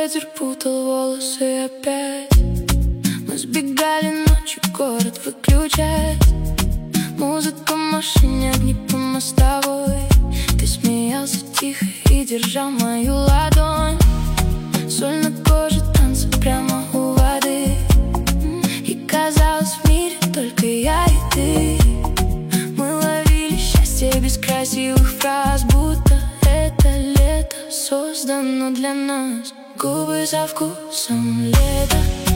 ветер путал волосы опять. Мы сбегали ночью, город выключать. Музыка в машине, огни по мостовой. Ты смеялся тихо и держал мою ладонь. Соль на коже, танцы прямо у воды. И казалось, в мире только я и ты. Мы ловили счастье без красивых фраз, будто это лето создано для нас. Губы со вкусом лета.